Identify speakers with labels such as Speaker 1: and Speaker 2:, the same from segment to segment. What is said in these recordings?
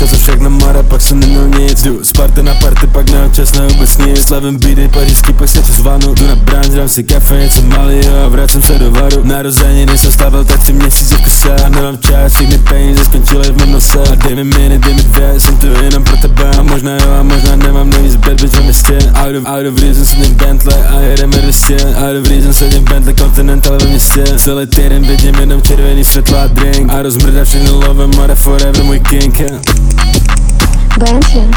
Speaker 1: Dneska se však na mara, pak jsem neměl nic. Jdu z party na party, pak neobčas na vůbec nic. Slavím bídy, pařížský, pak se čas vanu. Jdu na branč, dám si kafe, něco malýho a vracím se do varu. Narozeniny jsem stával tak 3 měsíce v kuse. A nemám čas, všechny peníze skončily v mém nose. A dej mi miny, dej mi 2, jsem tu jenom pro tebe. A možná jo, a možná nemám nejvíc bad bitch ve městě. Out of reason sedím Bentley a jedeme 200. Out of reason sedím Bentley Continental ve městě. Celý týden vidím jenom červený světla a drink. A rozmrdá všechny love, more forever můj king.
Speaker 2: Bentley.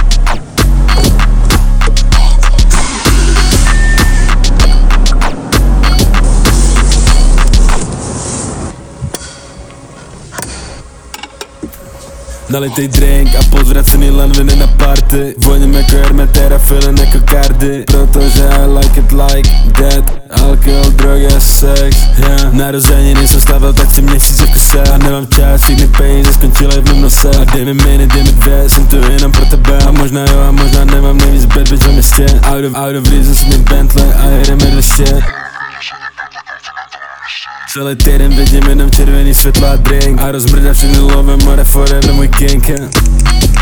Speaker 1: Nalitej drink a pozvracený lanviny na party. Voním jako Hermetera, feeling jako Cardi. Protože I like it like that. Alkohol, drogy a sex, yeah. Narozeniny jsem stával tak 3 měsíce v kuse. A nemám čas, všechny peníze skončily v mém nose. A dej mi miny, dej mi 2, jsem tu jenom pro tebe. A možná jo, a možná nemám nejvíc bad bitch ve městě. Out of reason sedím Bentley a jedeme 200. Celý týden vidím jenom červený světla a drink. A rozmrdá všechny love, more forever můj king.